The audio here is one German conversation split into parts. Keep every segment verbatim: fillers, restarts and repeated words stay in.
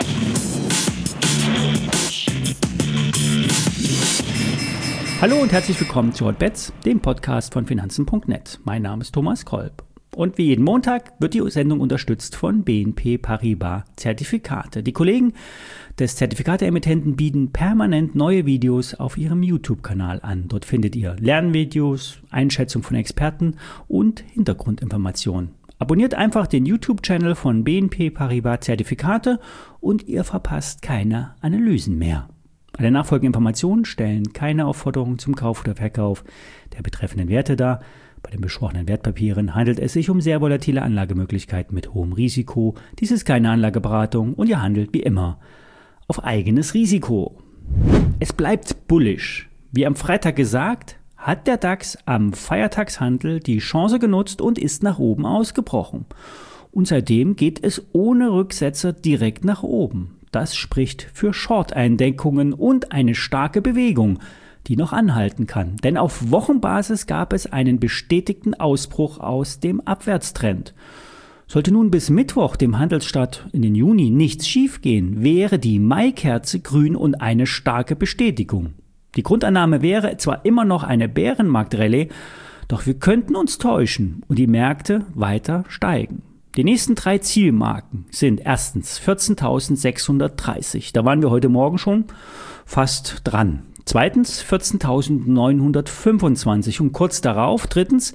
Hallo und herzlich willkommen zu Hotbets, dem Podcast von Finanzen punkt net. Mein Name ist Thomas Kolb. Und wie jeden Montag wird die Sendung unterstützt von B N P Paribas Zertifikate. Die Kollegen des Zertifikate-Emittenten bieten permanent neue Videos auf ihrem YouTube-Kanal an. Dort findet ihr Lernvideos, Einschätzung von Experten und Hintergrundinformationen. Abonniert einfach den YouTube-Channel von B N P Paribas Zertifikate und ihr verpasst keine Analysen mehr. Alle nachfolgenden Informationen stellen keine Aufforderung zum Kauf oder Verkauf der betreffenden Werte dar. Bei den besprochenen Wertpapieren handelt es sich um sehr volatile Anlagemöglichkeiten mit hohem Risiko. Dies ist keine Anlageberatung und ihr handelt wie immer auf eigenes Risiko. Es bleibt bullish. Wie am Freitag gesagt, hat der DAX am Feiertagshandel die Chance genutzt und ist nach oben ausgebrochen. Und seitdem geht es ohne Rücksetzer direkt nach oben. Das spricht für Short-Eindeckungen und eine starke Bewegung, die noch anhalten kann. Denn auf Wochenbasis gab es einen bestätigten Ausbruch aus dem Abwärtstrend. Sollte nun bis Mittwoch, dem Handelsstart in den Juni, nichts schiefgehen, wäre die Maikerze grün und eine starke Bestätigung. Die Grundannahme wäre zwar immer noch eine Bärenmarkt-Rallye, doch wir könnten uns täuschen und die Märkte weiter steigen. Die nächsten drei Zielmarken sind erstens vierzehntausendsechshundertdreißig, da waren wir heute Morgen schon fast dran. Zweitens vierzehntausendneunhundertfünfundzwanzig und kurz darauf drittens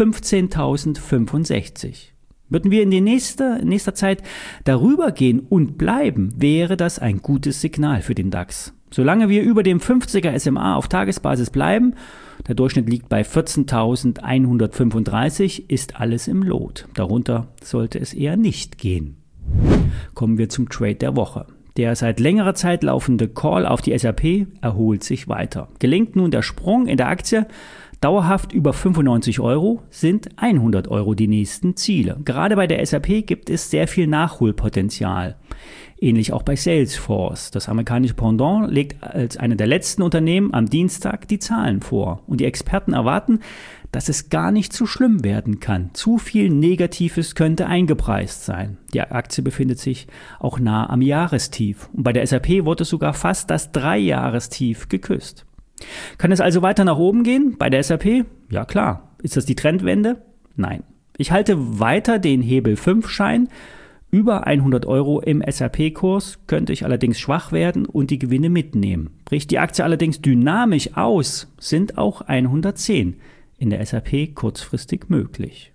fünfzehntausendfünfundsechzig. Würden wir in die nächste, in nächster Zeit darüber gehen und bleiben, wäre das ein gutes Signal für den DAX. Solange wir über dem fünfziger S M A auf Tagesbasis bleiben, der Durchschnitt liegt bei vierzehntausendeinhundertfünfunddreißig, ist alles im Lot. Darunter sollte es eher nicht gehen. Kommen wir zum Trade der Woche. Der seit längerer Zeit laufende Call auf die S R P erholt sich weiter. Gelingt nun der Sprung in der Aktie dauerhaft über fünfundneunzig Euro, sind hundert Euro die nächsten Ziele. Gerade bei der S R P gibt es sehr viel Nachholpotenzial. Ähnlich auch bei Salesforce. Das amerikanische Pendant legt als eine der letzten Unternehmen am Dienstag die Zahlen vor. Und die Experten erwarten, dass es gar nicht so schlimm werden kann. Zu viel Negatives könnte eingepreist sein. Die Aktie befindet sich auch nah am Jahrestief. Und bei der S R P wurde sogar fast das Dreijahrestief geküsst. Kann es also weiter nach oben gehen bei der S R P? Ja klar. Ist das die Trendwende? Nein. Ich halte weiter den Hebel fünf Schein. Über hundert Euro im S R P-Kurs könnte ich allerdings schwach werden und die Gewinne mitnehmen. Bricht die Aktie allerdings dynamisch aus, sind auch hundertzehn in der S R P kurzfristig möglich.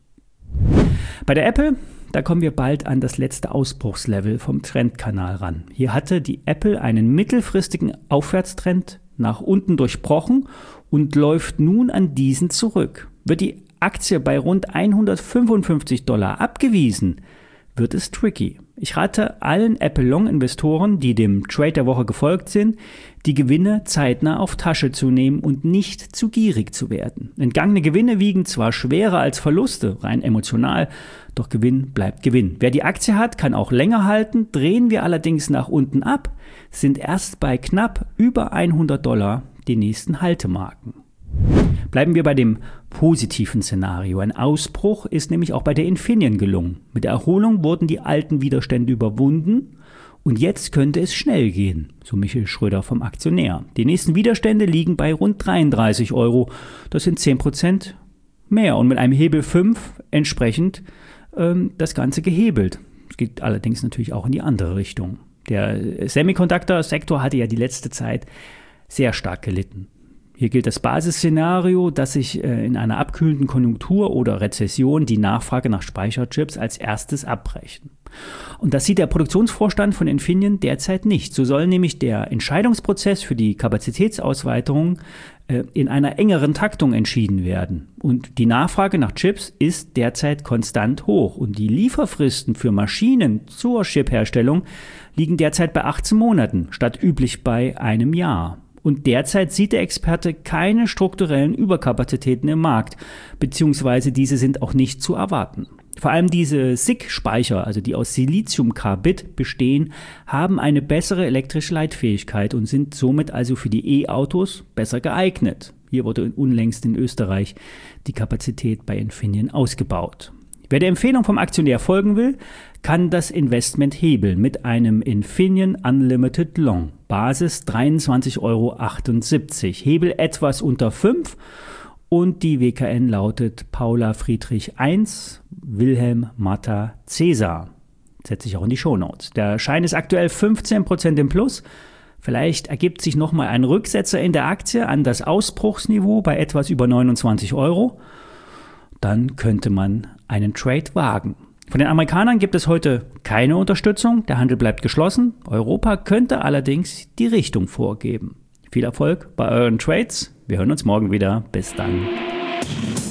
Bei der Apple, da kommen wir bald an das letzte Ausbruchslevel vom Trendkanal ran. Hier hatte die Apple einen mittelfristigen Aufwärtstrend nach unten durchbrochen und läuft nun an diesen zurück. Wird die Aktie bei rund hundertfünfundfünfzig Dollar abgewiesen, wird es tricky. Ich rate allen Apple-Long-Investoren, die dem Trade der Woche gefolgt sind, die Gewinne zeitnah auf Tasche zu nehmen und nicht zu gierig zu werden. Entgangene Gewinne wiegen zwar schwerer als Verluste, rein emotional, doch Gewinn bleibt Gewinn. Wer die Aktie hat, kann auch länger halten. Drehen wir allerdings nach unten ab, sind erst bei knapp über hundert Dollar die nächsten Haltemarken. Bleiben wir bei dem positiven Szenario. Ein Ausbruch ist nämlich auch bei der Infineon gelungen. Mit der Erholung wurden die alten Widerstände überwunden und jetzt könnte es schnell gehen, so Michael Schröder vom Aktionär. Die nächsten Widerstände liegen bei rund dreiunddreißig Euro. Das sind zehn Prozent mehr und mit einem Hebel fünf entsprechend ähm, das Ganze gehebelt. Es geht allerdings natürlich auch in die andere Richtung. Der Semiconductor-Sektor hatte ja die letzte Zeit sehr stark gelitten. Hier gilt das Basisszenario, dass sich äh, in einer abkühlenden Konjunktur oder Rezession die Nachfrage nach Speicherchips als erstes abbrechen. Und das sieht der Produktionsvorstand von Infineon derzeit nicht. So soll nämlich der Entscheidungsprozess für die Kapazitätsausweitung äh, in einer engeren Taktung entschieden werden. Und die Nachfrage nach Chips ist derzeit konstant hoch. Und die Lieferfristen für Maschinen zur Chipherstellung liegen derzeit bei achtzehn Monaten, statt üblich bei einem Jahr. Und derzeit sieht der Experte keine strukturellen Überkapazitäten im Markt, beziehungsweise diese sind auch nicht zu erwarten. Vor allem diese S I C-Speicher, also die aus Siliziumkarbid bestehen, haben eine bessere elektrische Leitfähigkeit und sind somit also für die E-Autos besser geeignet. Hier wurde unlängst in Österreich die Kapazität bei Infineon ausgebaut. Wer der Empfehlung vom Aktionär folgen will, kann das Investment hebeln mit einem Infineon Unlimited Long. Basis dreiundzwanzig Euro achtundsiebzig, Hebel etwas unter fünf und die W K N lautet Paula Friedrich eins, Wilhelm Martha Cäsar. Setze ich auch in die Shownotes. Der Schein ist aktuell fünfzehn Prozent im Plus. Vielleicht ergibt sich nochmal ein Rücksetzer in der Aktie an das Ausbruchsniveau bei etwas über neunundzwanzig Euro. Dann könnte man einen Trade wagen. Von den Amerikanern gibt es heute keine Unterstützung. Der Handel bleibt geschlossen. Europa könnte allerdings die Richtung vorgeben. Viel Erfolg bei euren Trades. Wir hören uns morgen wieder. Bis dann.